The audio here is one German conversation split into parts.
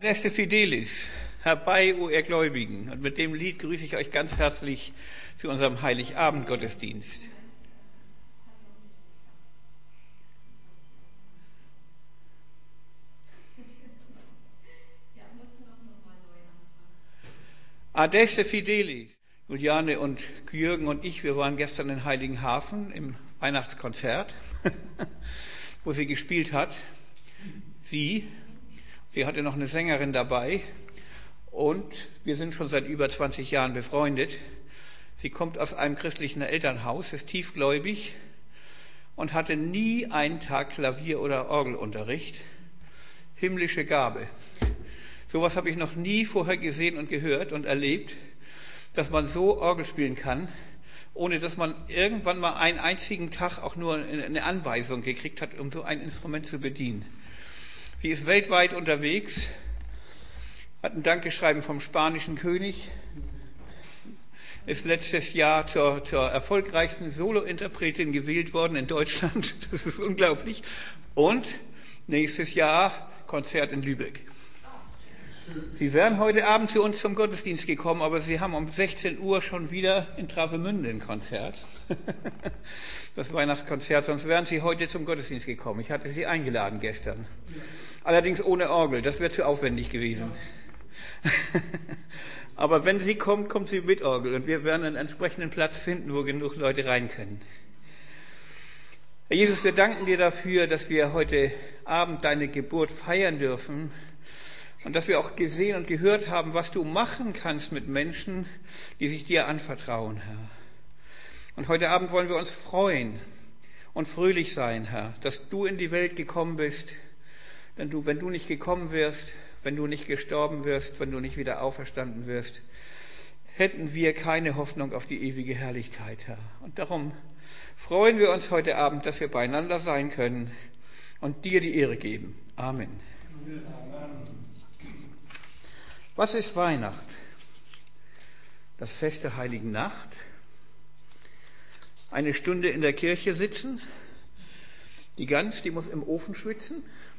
Adeste Fidelis, herbei, o ihr Gläubigen. Und mit dem Lied grüße ich euch ganz herzlich zu unserem Heiligabend-Gottesdienst. Adeste Fidelis. Juliane und Jürgen und ich, wir waren gestern in Heiligenhafen im Weihnachtskonzert, wo sie gespielt hat. Sie hatte noch eine Sängerin dabei und wir sind schon seit über 20 Jahren befreundet. Sie kommt aus einem christlichen Elternhaus, ist tiefgläubig und hatte nie einen Tag Klavier- oder Orgelunterricht. Himmlische Gabe. Sowas habe ich noch nie vorher gesehen und gehört und erlebt, dass man so Orgel spielen kann, ohne dass man irgendwann mal einen einzigen Tag auch nur eine Anweisung gekriegt hat, um so ein Instrument zu bedienen. Sie ist weltweit unterwegs, hat ein Dankeschreiben vom spanischen König, ist letztes Jahr zur erfolgreichsten Solointerpretin gewählt worden in Deutschland. Das ist unglaublich. Und nächstes Jahr Konzert in Lübeck. Sie wären heute Abend zu uns zum Gottesdienst gekommen, aber Sie haben um 16 Uhr schon wieder in Travemünde ein Konzert. Das Weihnachtskonzert, sonst wären Sie heute zum Gottesdienst gekommen. Ich hatte Sie eingeladen gestern. Allerdings ohne Orgel, das wäre zu aufwendig gewesen. Aber wenn sie kommt, kommt sie mit Orgel und wir werden einen entsprechenden Platz finden, wo genug Leute rein können. Herr Jesus, wir danken dir dafür, dass wir heute Abend deine Geburt feiern dürfen und dass wir auch gesehen und gehört haben, was du machen kannst mit Menschen, die sich dir anvertrauen, Herr. Und heute Abend wollen wir uns freuen und fröhlich sein, Herr, dass du in die Welt gekommen bist. Denn wenn du nicht gekommen wärst, wenn du nicht gestorben wärst, wenn du nicht wieder auferstanden wärst, hätten wir keine Hoffnung auf die ewige Herrlichkeit, Herr. Und darum freuen wir uns heute Abend, dass wir beieinander sein können und dir die Ehre geben. Amen. Was ist Weihnacht? Das Fest der Heiligen Nacht? Eine Stunde in der Kirche sitzen? Die Gans, die muss im Ofen schwitzen?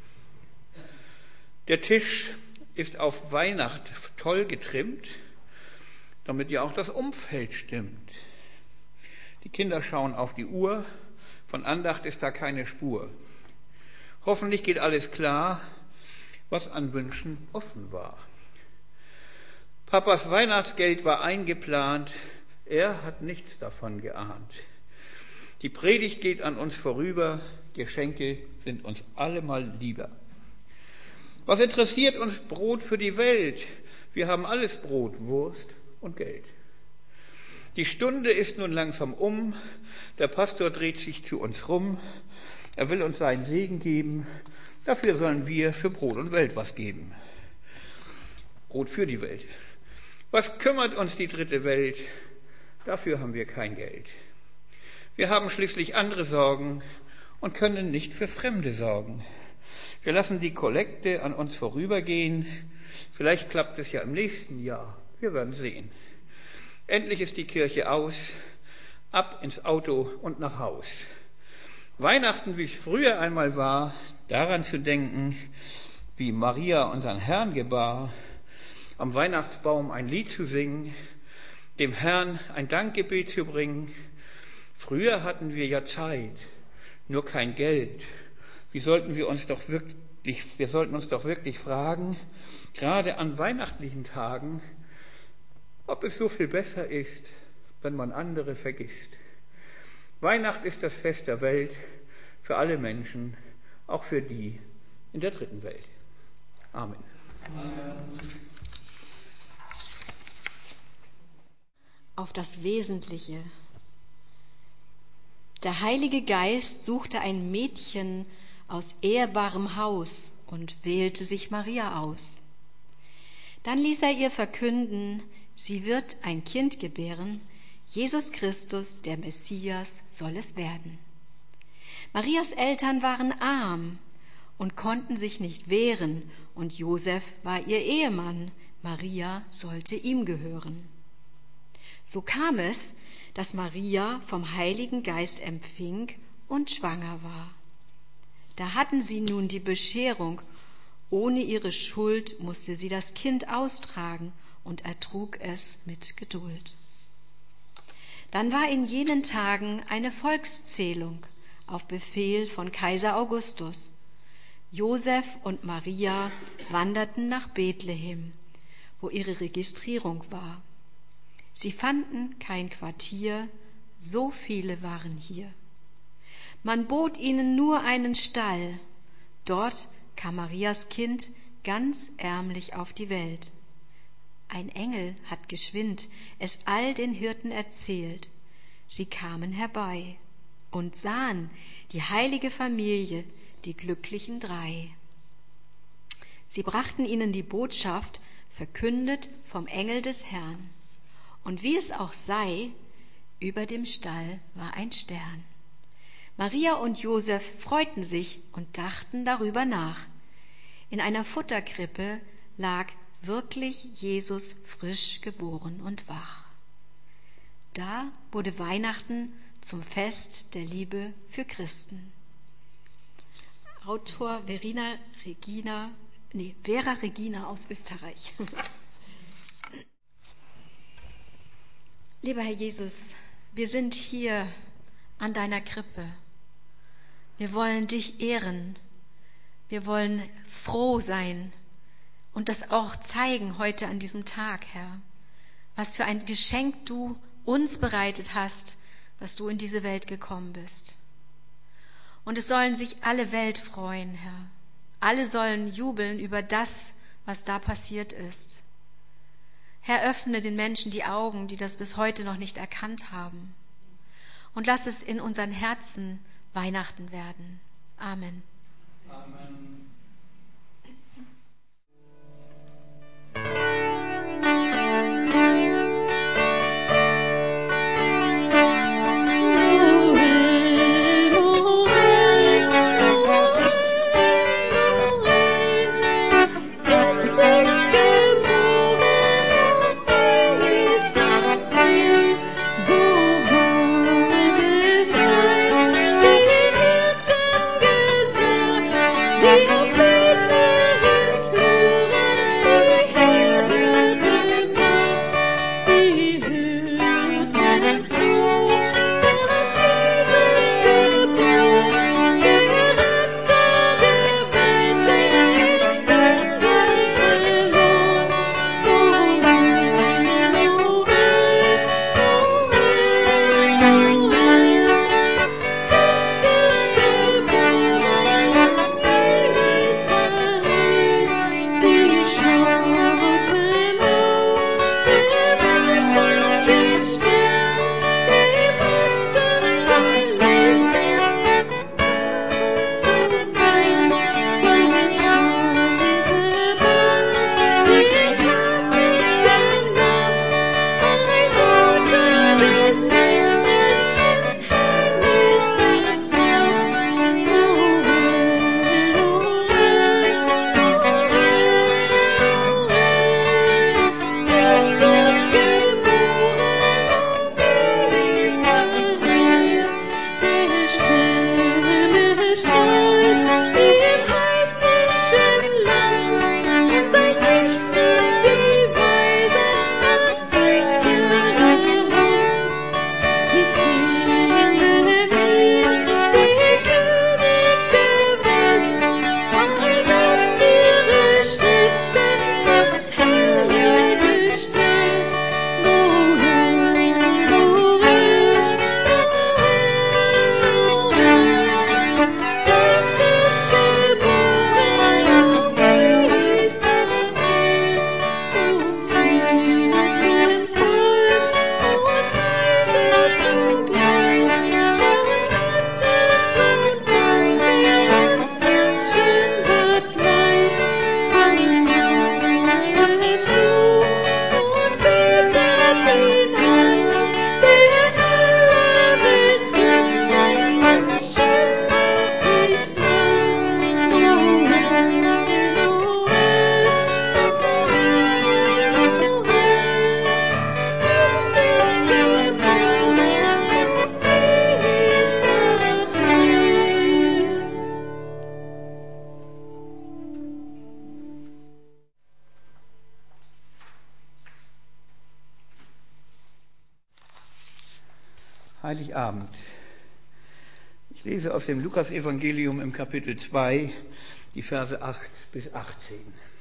Der Tisch ist auf Weihnacht toll getrimmt, damit ja auch das Umfeld stimmt. Die Kinder schauen auf die Uhr, von Andacht ist da keine Spur. Hoffentlich geht alles klar, was an Wünschen offen war. Papas Weihnachtsgeld war eingeplant, er hat nichts davon geahnt. Die Predigt geht an uns vorüber, Geschenke sind uns allemal lieber. Was interessiert uns Brot für die Welt? Wir haben alles Brot, Wurst und Geld. Die Stunde ist nun langsam um, der Pastor dreht sich zu uns rum, er will uns seinen Segen geben, dafür sollen wir für Brot und Welt was geben. Brot für die Welt. Was kümmert uns die dritte Welt? Dafür haben wir kein Geld. Wir haben schließlich andere Sorgen und können nicht für Fremde sorgen. Wir lassen die Kollekte an uns vorübergehen. Vielleicht klappt es ja im nächsten Jahr. Wir werden sehen. Endlich ist die Kirche aus. Ab ins Auto und nach Haus. Weihnachten, wie es früher einmal war, daran zu denken, wie Maria unseren Herrn gebar, am Weihnachtsbaum ein Lied zu singen, dem Herrn ein Dankgebet zu bringen. Früher hatten wir ja Zeit, nur kein Geld. Wir sollten uns doch wirklich fragen, gerade an weihnachtlichen Tagen, ob es so viel besser ist, wenn man andere vergisst. Weihnacht ist das Fest der Welt für alle Menschen, auch für die in der dritten Welt. Amen. Amen. Auf das Wesentliche. Der Heilige Geist suchte ein Mädchen aus ehrbarem Haus und wählte sich Maria aus. Dann ließ er ihr verkünden, sie wird ein Kind gebären, Jesus Christus, der Messias, soll es werden. Marias Eltern waren arm und konnten sich nicht wehren, und Josef war ihr Ehemann, Maria sollte ihm gehören. So kam es, dass Maria vom Heiligen Geist empfing und schwanger war. Da hatten sie nun die Bescherung Ohne ihre Schuld musste sie das Kind austragen und ertrug es mit Geduld. Dann war in jenen Tagen eine Volkszählung auf Befehl von Kaiser Augustus. Josef und Maria wanderten nach Bethlehem, wo ihre Registrierung war. Sie fanden kein Quartier, so viele waren hier. Man bot ihnen nur einen Stall. Dort kam Marias Kind ganz ärmlich auf die Welt. Ein Engel hat geschwind es all den Hirten erzählt. Sie kamen herbei und sahen die heilige Familie, die glücklichen drei. Sie brachten ihnen die Botschaft, verkündet vom Engel des Herrn. Und wie es auch sei, über dem Stall war ein Stern. Maria und Josef freuten sich und dachten darüber nach. In einer Futterkrippe lag wirklich Jesus frisch geboren und wach. Da wurde Weihnachten zum Fest der Liebe für Christen. Autor Vera Regina aus Österreich. Lieber Herr Jesus, wir sind hier an deiner Krippe. Wir wollen dich ehren. Wir wollen froh sein und das auch zeigen heute an diesem Tag, Herr. Was für ein Geschenk du uns bereitet hast, dass du in diese Welt gekommen bist. Und es sollen sich alle Welt freuen, Herr. Alle sollen jubeln über das, was da passiert ist. Herr, öffne den Menschen die Augen, die das bis heute noch nicht erkannt haben. Und lass es in unseren Herzen Weihnachten werden. Amen. Amen. Die Heiligabend. Ich lese aus dem Lukas-Evangelium im Kapitel 2, die Verse 8 bis 18.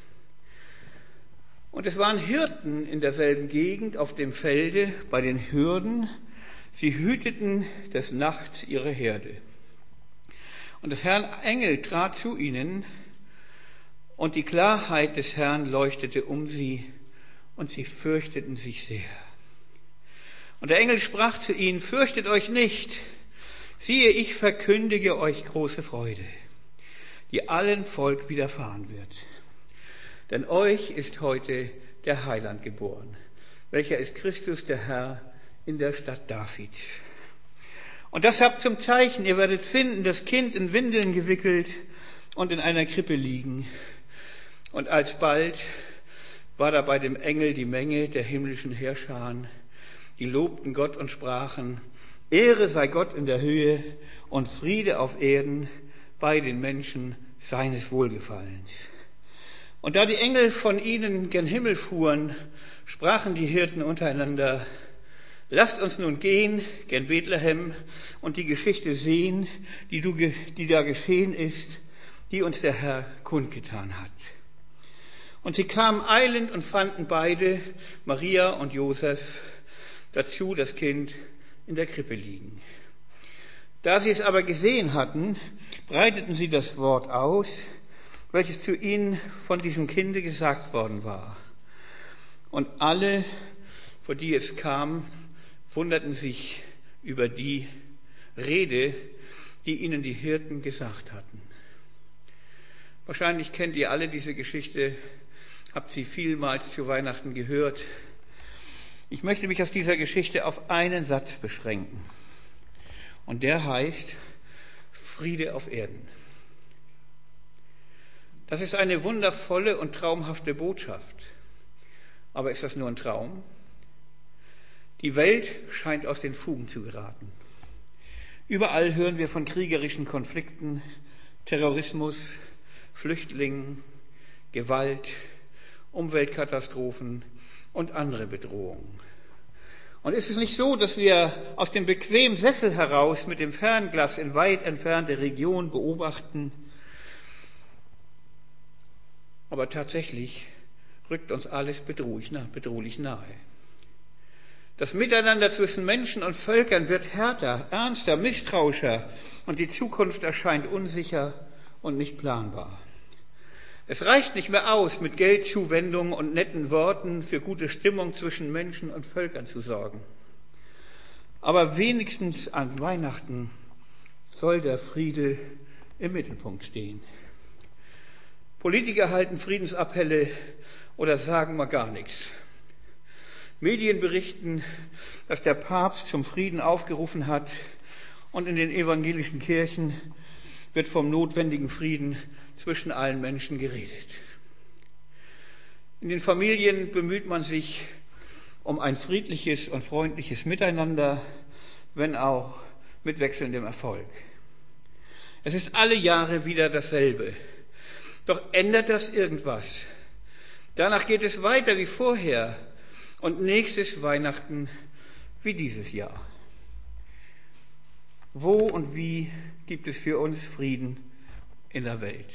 Und es waren Hirten in derselben Gegend auf dem Felde bei den Hürden. Sie hüteten des Nachts ihre Herde. Und des Herrn Engel trat zu ihnen, und die Klarheit des Herrn leuchtete um sie, und sie fürchteten sich sehr. Und der Engel sprach zu ihnen: Fürchtet euch nicht, siehe, ich verkündige euch große Freude, die allen Volk widerfahren wird. Denn euch ist heute der Heiland geboren, welcher ist Christus der Herr in der Stadt Davids. Und das habt zum Zeichen: Ihr werdet finden, das Kind in Windeln gewickelt und in einer Krippe liegen. Und alsbald war da bei dem Engel die Menge der himmlischen Heerscharen, die lobten Gott und sprachen: Ehre sei Gott in der Höhe und Friede auf Erden bei den Menschen seines Wohlgefallens. Und da die Engel von ihnen gen Himmel fuhren, sprachen die Hirten untereinander: Lasst uns nun gehen gen Bethlehem und die Geschichte sehen, die da geschehen ist, die uns der Herr kundgetan hat. Und sie kamen eilend und fanden beide, Maria und Josef, dazu das Kind in der Krippe liegen. Da sie es aber gesehen hatten, breiteten sie das Wort aus, welches zu ihnen von diesem Kinde gesagt worden war. Und alle, vor die es kam, wunderten sich über die Rede, die ihnen die Hirten gesagt hatten. Wahrscheinlich kennt ihr alle diese Geschichte, habt sie vielmals zu Weihnachten gehört. Ich möchte mich aus dieser Geschichte auf einen Satz beschränken. Und der heißt: Friede auf Erden. Das ist eine wundervolle und traumhafte Botschaft. Aber ist das nur ein Traum? Die Welt scheint aus den Fugen zu geraten. Überall hören wir von kriegerischen Konflikten, Terrorismus, Flüchtlingen, Gewalt, Umweltkatastrophen und andere Bedrohungen. Und ist es nicht so, dass wir aus dem bequemen Sessel heraus mit dem Fernglas in weit entfernte Regionen beobachten? Aber tatsächlich rückt uns alles bedrohlich nahe. Das Miteinander zwischen Menschen und Völkern wird härter, ernster, misstrauischer und die Zukunft erscheint unsicher und nicht planbar. Es reicht nicht mehr aus, mit Geldzuwendungen und netten Worten für gute Stimmung zwischen Menschen und Völkern zu sorgen. Aber wenigstens an Weihnachten soll der Friede im Mittelpunkt stehen. Politiker halten Friedensappelle oder sagen mal gar nichts. Medien berichten, dass der Papst zum Frieden aufgerufen hat, und in den evangelischen Kirchen wird vom notwendigen Frieden zwischen allen Menschen geredet. In den Familien bemüht man sich um ein friedliches und freundliches Miteinander, wenn auch mit wechselndem Erfolg. Es ist alle Jahre wieder dasselbe. Doch ändert das irgendwas? Danach geht es weiter wie vorher und nächstes Weihnachten wie dieses Jahr. Wo und wie gibt es für uns Frieden in der Welt?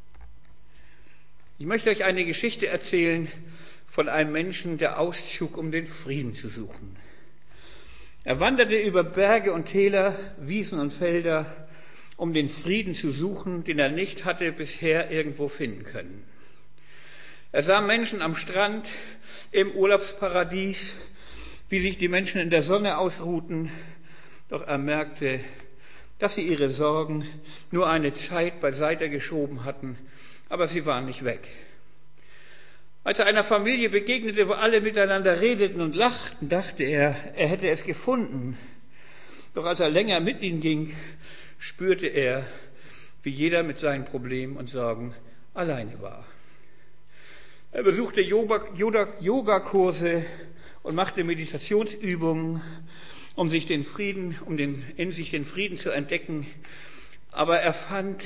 Ich möchte euch eine Geschichte erzählen von einem Menschen, der auszog, um den Frieden zu suchen. Er wanderte über Berge und Täler, Wiesen und Felder, um den Frieden zu suchen, den er nicht hatte bisher irgendwo finden können. Er sah Menschen am Strand, im Urlaubsparadies, wie sich die Menschen in der Sonne ausruhten, doch er merkte, dass sie ihre Sorgen nur eine Zeit beiseite geschoben hatten, aber sie waren nicht weg. Als er einer Familie begegnete, wo alle miteinander redeten und lachten, dachte er, er hätte es gefunden. Doch als er länger mit ihnen ging, spürte er, wie jeder mit seinen Problemen und Sorgen alleine war. Er besuchte Yogakurse und machte Meditationsübungen, um in sich den Frieden zu entdecken. Aber er fand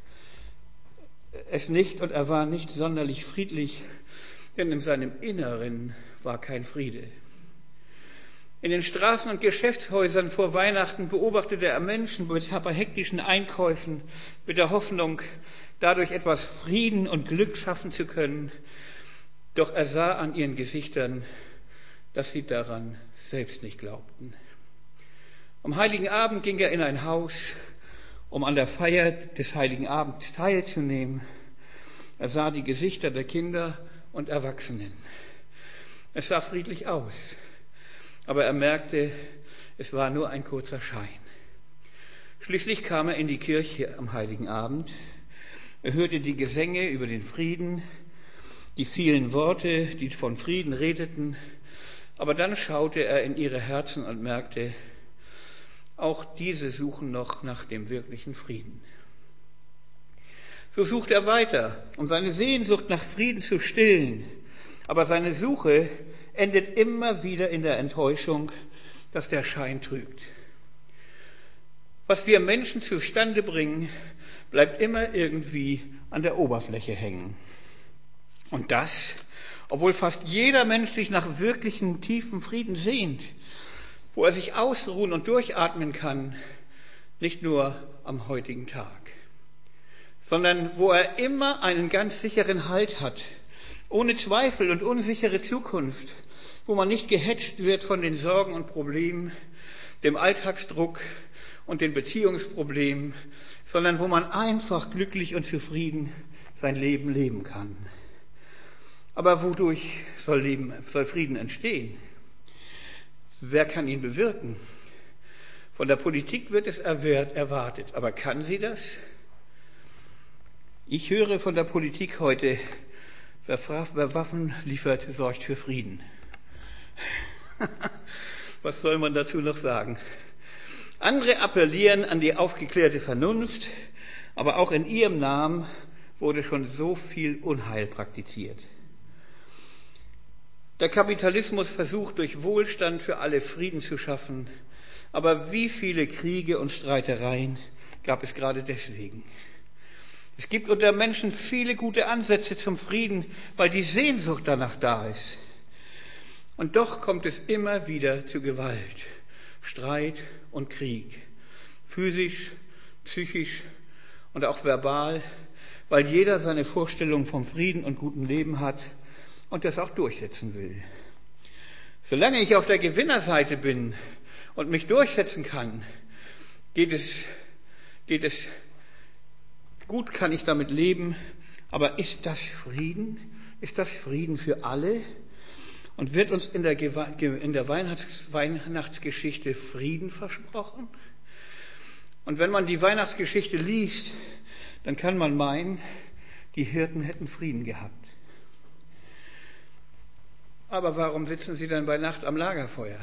es nicht und er war nicht sonderlich friedlich, denn in seinem Inneren war kein Friede. In den Straßen und Geschäftshäusern vor Weihnachten beobachtete er Menschen mit hektischen Einkäufen, mit der Hoffnung, dadurch etwas Frieden und Glück schaffen zu können. Doch er sah an ihren Gesichtern, dass sie daran selbst nicht glaubten. Am Heiligen Abend ging er in ein Haus, um an der Feier des Heiligen Abends teilzunehmen. Er sah die Gesichter der Kinder und Erwachsenen. Es sah friedlich aus, aber er merkte, es war nur ein kurzer Schein. Schließlich kam er in die Kirche am Heiligen Abend. Er hörte die Gesänge über den Frieden, die vielen Worte, die von Frieden redeten, aber dann schaute er in ihre Herzen und merkte, auch diese suchen noch nach dem wirklichen Frieden. So sucht er weiter, um seine Sehnsucht nach Frieden zu stillen, aber seine Suche endet immer wieder in der Enttäuschung, dass der Schein trügt. Was wir Menschen zustande bringen, bleibt immer irgendwie an der Oberfläche hängen. Und das, obwohl fast jeder Mensch sich nach wirklichen tiefen Frieden sehnt, wo er sich ausruhen und durchatmen kann, nicht nur am heutigen Tag, sondern wo er immer einen ganz sicheren Halt hat, ohne Zweifel und unsichere Zukunft, wo man nicht gehetzt wird von den Sorgen und Problemen, dem Alltagsdruck und den Beziehungsproblemen, sondern wo man einfach glücklich und zufrieden sein Leben leben kann. Aber wodurch soll Frieden entstehen? Wer kann ihn bewirken? Von der Politik wird es erwartet, aber kann sie das? Ich höre von der Politik heute, wer Waffen liefert, sorgt für Frieden. Was soll man dazu noch sagen? Andere appellieren an die aufgeklärte Vernunft, aber auch in ihrem Namen wurde schon so viel Unheil praktiziert. Der Kapitalismus versucht durch Wohlstand für alle Frieden zu schaffen, aber wie viele Kriege und Streitereien gab es gerade deswegen? Es gibt unter Menschen viele gute Ansätze zum Frieden, weil die Sehnsucht danach da ist. Und doch kommt es immer wieder zu Gewalt, Streit und Krieg, physisch, psychisch und auch verbal, weil jeder seine Vorstellung vom Frieden und guten Leben hat und das auch durchsetzen will. Solange ich auf der Gewinnerseite bin und mich durchsetzen kann, geht es gut, kann ich damit leben, aber ist das Frieden? Ist das Frieden für alle? Und wird uns in der Weihnachtsgeschichte Frieden versprochen? Und wenn man die Weihnachtsgeschichte liest, dann kann man meinen, die Hirten hätten Frieden gehabt. Aber warum sitzen sie dann bei Nacht am Lagerfeuer?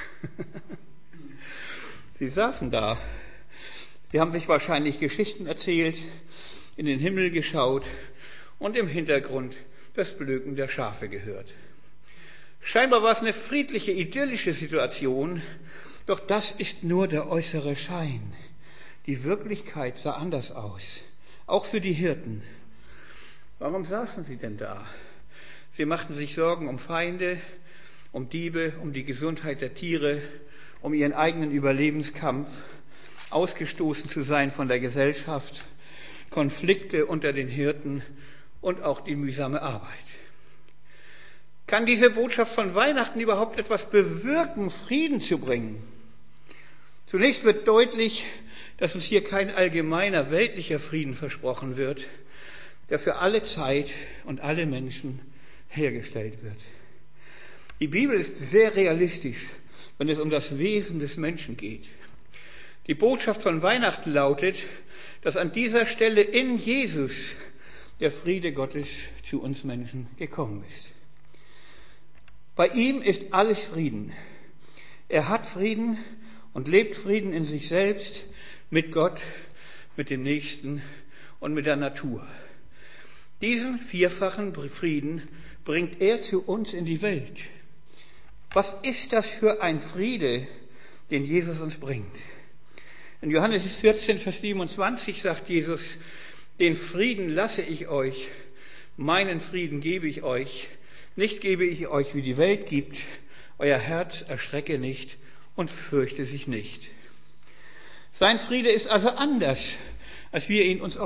Sie saßen da. Sie haben sich wahrscheinlich Geschichten erzählt, in den Himmel geschaut und im Hintergrund das Blöken der Schafe gehört. Scheinbar war es eine friedliche, idyllische Situation, doch das ist nur der äußere Schein. Die Wirklichkeit sah anders aus, auch für die Hirten. Warum saßen sie denn da? Sie machten sich Sorgen um Feinde, um Diebe, um die Gesundheit der Tiere, um ihren eigenen Überlebenskampf, ausgestoßen zu sein von der Gesellschaft, Konflikte unter den Hirten und auch die mühsame Arbeit. Kann diese Botschaft von Weihnachten überhaupt etwas bewirken, Frieden zu bringen? Zunächst wird deutlich, dass uns hier kein allgemeiner weltlicher Frieden versprochen wird, der für alle Zeit und alle Menschen hergestellt wird. Die Bibel ist sehr realistisch, wenn es um das Wesen des Menschen geht. Die Botschaft von Weihnachten lautet, dass an dieser Stelle in Jesus der Friede Gottes zu uns Menschen gekommen ist. Bei ihm ist alles Frieden. Er hat Frieden und lebt Frieden in sich selbst, mit Gott, mit dem Nächsten und mit der Natur. Diesen vierfachen Frieden bringt er zu uns in die Welt. Was ist das für ein Friede, den Jesus uns bringt? In Johannes 14, Vers 27 sagt Jesus, den Frieden lasse ich euch, meinen Frieden gebe ich euch, nicht gebe ich euch, wie die Welt gibt, euer Herz erschrecke nicht und fürchte sich nicht. Sein Friede ist also anders, als wir ihn uns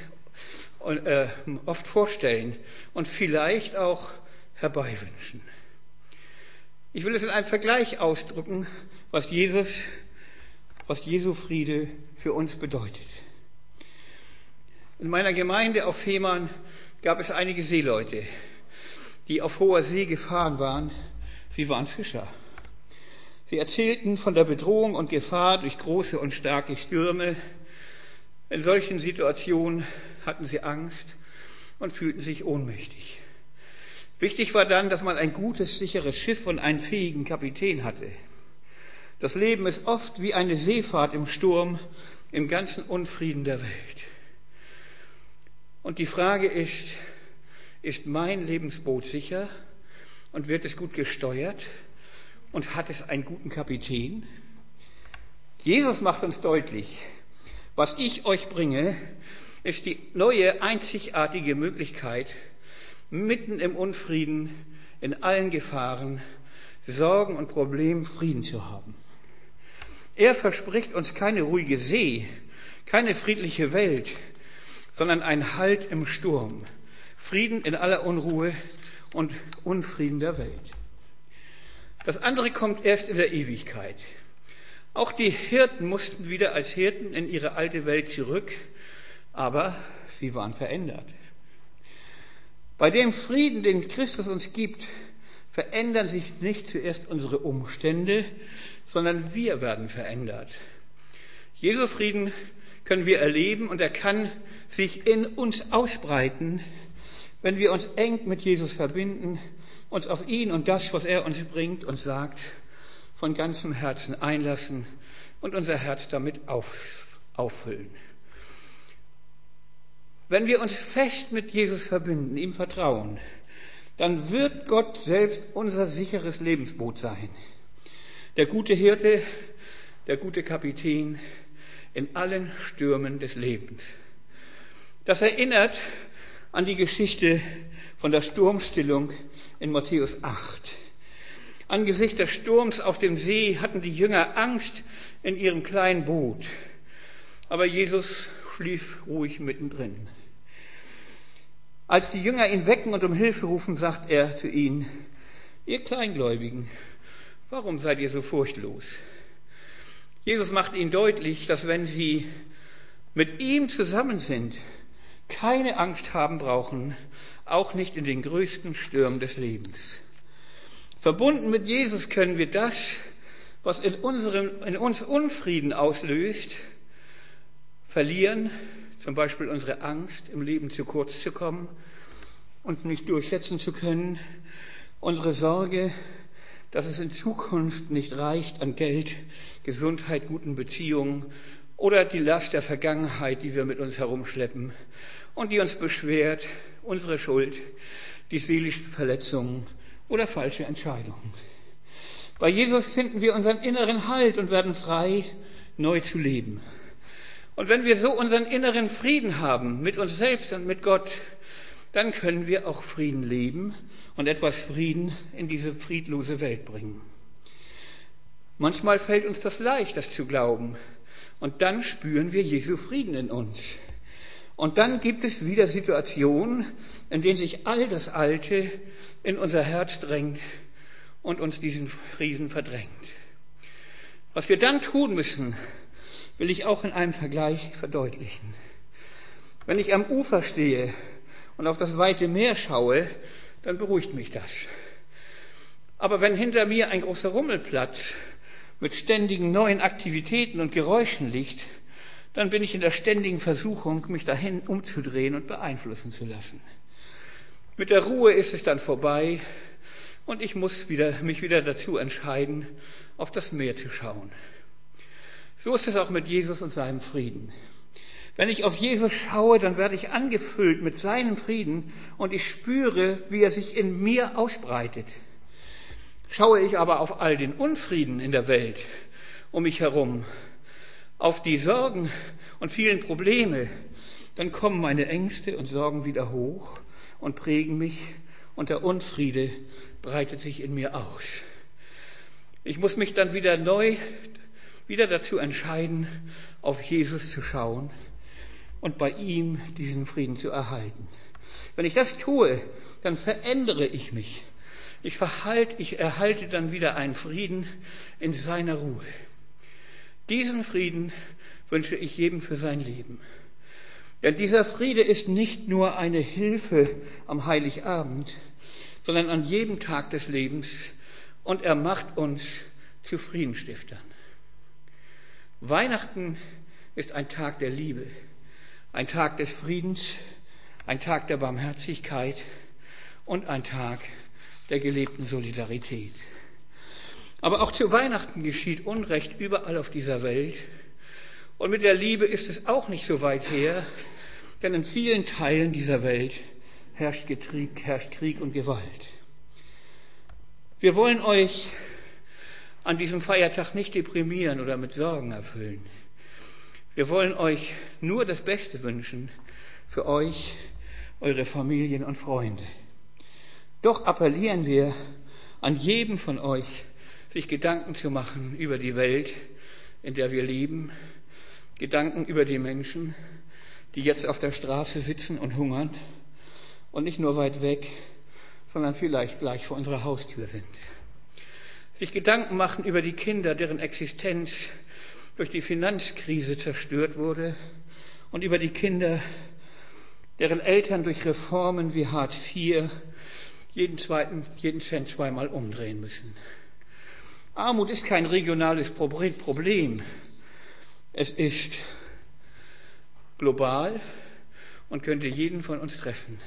oft vorstellen und vielleicht auch herbeiwünschen. Ich will es in einem Vergleich ausdrücken, was Jesu Friede für uns bedeutet. In meiner Gemeinde auf Fehmarn gab es einige Seeleute, die auf hoher See gefahren waren. Sie waren Fischer. Sie erzählten von der Bedrohung und Gefahr durch große und starke Stürme. In solchen Situationen hatten sie Angst und fühlten sich ohnmächtig. Wichtig war dann, dass man ein gutes, sicheres Schiff und einen fähigen Kapitän hatte. Das Leben ist oft wie eine Seefahrt im Sturm, im ganzen Unfrieden der Welt. Und die Frage ist mein Lebensboot sicher und wird es gut gesteuert und hat es einen guten Kapitän? Jesus macht uns deutlich, was ich euch bringe, ist die neue, einzigartige Möglichkeit, mitten im Unfrieden, in allen Gefahren, Sorgen und Problemen Frieden zu haben. Er verspricht uns keine ruhige See, keine friedliche Welt, sondern ein Halt im Sturm, Frieden in aller Unruhe und Unfrieden der Welt. Das andere kommt erst in der Ewigkeit. Auch die Hirten mussten wieder als Hirten in ihre alte Welt zurück, aber sie waren verändert. Bei dem Frieden, den Christus uns gibt, verändern sich nicht zuerst unsere Umstände, sondern wir werden verändert. Jesu Frieden können wir erleben und er kann sich in uns ausbreiten, wenn wir uns eng mit Jesus verbinden, uns auf ihn und das, was er uns bringt und sagt, von ganzem Herzen einlassen und unser Herz damit auffüllen. Wenn wir uns fest mit Jesus verbinden, ihm vertrauen, dann wird Gott selbst unser sicheres Lebensboot sein. Der gute Hirte, der gute Kapitän in allen Stürmen des Lebens. Das erinnert an die Geschichte von der Sturmstillung in Matthäus 8. Angesichts des Sturms auf dem See hatten die Jünger Angst in ihrem kleinen Boot. Aber Jesus schlief ruhig mittendrin. Als die Jünger ihn wecken und um Hilfe rufen, sagt er zu ihnen: Ihr Kleingläubigen, warum seid ihr so furchtlos? Jesus macht ihnen deutlich, dass wenn sie mit ihm zusammen sind, keine Angst haben brauchen, auch nicht in den größten Stürmen des Lebens. Verbunden mit Jesus können wir das, was in uns Unfrieden auslöst, verlieren, zum Beispiel unsere Angst, im Leben zu kurz zu kommen und nicht durchsetzen zu können, unsere Sorge, dass es in Zukunft nicht reicht an Geld, Gesundheit, guten Beziehungen oder die Last der Vergangenheit, die wir mit uns herumschleppen und die uns beschwert, unsere Schuld, die seelischen Verletzungen oder falsche Entscheidungen. Bei Jesus finden wir unseren inneren Halt und werden frei, neu zu leben. Und wenn wir so unseren inneren Frieden haben mit uns selbst und mit Gott, dann können wir auch Frieden leben und etwas Frieden in diese friedlose Welt bringen. Manchmal fällt uns das leicht, das zu glauben. Und dann spüren wir Jesu Frieden in uns. Und dann gibt es wieder Situationen, in denen sich all das Alte in unser Herz drängt und uns diesen Frieden verdrängt. Was wir dann tun müssen, will ich auch in einem Vergleich verdeutlichen. Wenn ich am Ufer stehe und auf das weite Meer schaue, dann beruhigt mich das. Aber wenn hinter mir ein großer Rummelplatz mit ständigen neuen Aktivitäten und Geräuschen liegt, dann bin ich in der ständigen Versuchung, mich dahin umzudrehen und beeinflussen zu lassen. Mit der Ruhe ist es dann vorbei und ich muss mich wieder dazu entscheiden, auf das Meer zu schauen. So ist es auch mit Jesus und seinem Frieden. Wenn ich auf Jesus schaue, dann werde ich angefüllt mit seinem Frieden und ich spüre, wie er sich in mir ausbreitet. Schaue ich aber auf all den Unfrieden in der Welt um mich herum, auf die Sorgen und vielen Probleme, dann kommen meine Ängste und Sorgen wieder hoch und prägen mich und der Unfriede breitet sich in mir aus. Ich muss mich dann wieder dazu entscheiden, auf Jesus zu schauen und bei ihm diesen Frieden zu erhalten. Wenn ich das tue, dann verändere ich mich. Ich erhalte dann wieder einen Frieden in seiner Ruhe. Diesen Frieden wünsche ich jedem für sein Leben. Denn dieser Friede ist nicht nur eine Hilfe am Heiligabend, sondern an jedem Tag des Lebens, und er macht uns zu Friedenstiftern. Weihnachten ist ein Tag der Liebe, ein Tag des Friedens, ein Tag der Barmherzigkeit und ein Tag der gelebten Solidarität. Aber auch zu Weihnachten geschieht Unrecht überall auf dieser Welt. Und mit der Liebe ist es auch nicht so weit her, denn in vielen Teilen dieser Welt herrscht Krieg und Gewalt. Wir wollen euch an diesem Feiertag nicht deprimieren oder mit Sorgen erfüllen. Wir wollen euch nur das Beste wünschen für euch, eure Familien und Freunde. Doch appellieren wir an jeden von euch, sich Gedanken zu machen über die Welt, in der wir leben, Gedanken über die Menschen, die jetzt auf der Straße sitzen und hungern und nicht nur weit weg, sondern vielleicht gleich vor unserer Haustür sind. Sich Gedanken machen über die Kinder, deren Existenz durch die Finanzkrise zerstört wurde, und über die Kinder, deren Eltern durch Reformen wie Hartz IV jeden Cent zweimal umdrehen müssen. Armut ist kein regionales Problem. Es ist global und könnte jeden von uns treffen.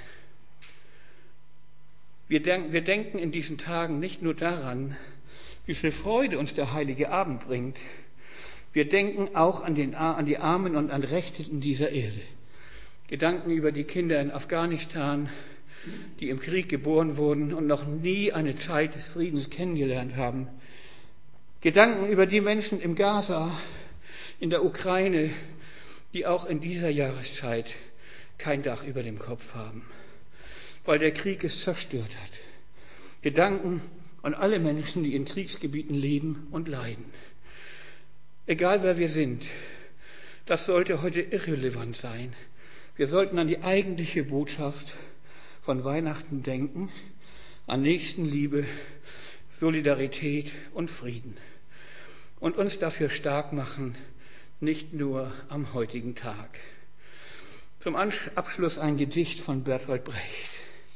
Wir denken in diesen Tagen nicht nur daran, wie viel Freude uns der Heilige Abend bringt. Wir denken auch an die Armen und Entrechteten dieser Erde. Gedanken über die Kinder in Afghanistan, die im Krieg geboren wurden und noch nie eine Zeit des Friedens kennengelernt haben. Gedanken über die Menschen im Gaza, in der Ukraine, die auch in dieser Jahreszeit kein Dach über dem Kopf haben, weil der Krieg es zerstört hat. Gedanken an alle Menschen, die in Kriegsgebieten leben und leiden. Egal wer wir sind, das sollte heute irrelevant sein. Wir sollten an die eigentliche Botschaft von Weihnachten denken, an Nächstenliebe, Solidarität und Frieden. Und uns dafür stark machen, nicht nur am heutigen Tag. Zum Abschluss ein Gedicht von Bertolt Brecht.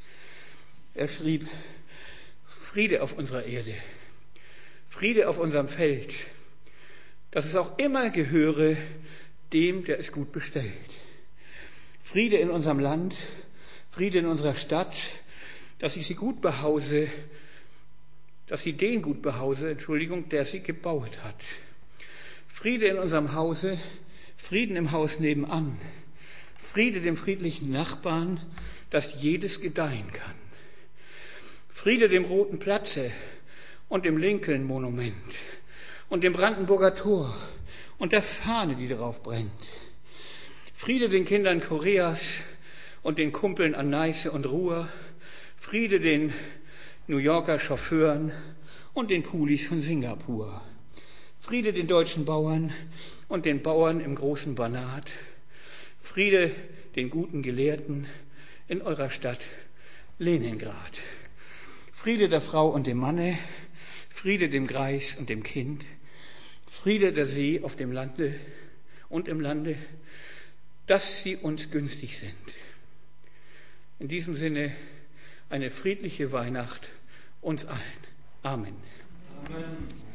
Er schrieb: Friede auf unserer Erde, Friede auf unserem Feld, dass es auch immer gehöre dem, der es gut bestellt. Friede in unserem Land, Friede in unserer Stadt, dass ich sie gut behause, dass sie den gut behause, der sie gebaut hat. Friede in unserem Hause, Frieden im Haus nebenan, Friede dem friedlichen Nachbarn, dass jedes gedeihen kann. Friede dem Roten Platze und dem Lincoln-Monument und dem Brandenburger Tor und der Fahne, die darauf brennt. Friede den Kindern Koreas und den Kumpeln an Neiße und Ruhr. Friede den New Yorker Chauffeuren und den Kulis von Singapur. Friede den deutschen Bauern und den Bauern im großen Banat. Friede den guten Gelehrten in eurer Stadt Leningrad. Friede der Frau und dem Manne, Friede dem Greis und dem Kind, Friede der See auf dem Lande und im Lande, dass sie uns günstig sind. In diesem Sinne eine friedliche Weihnacht uns allen. Amen. Amen.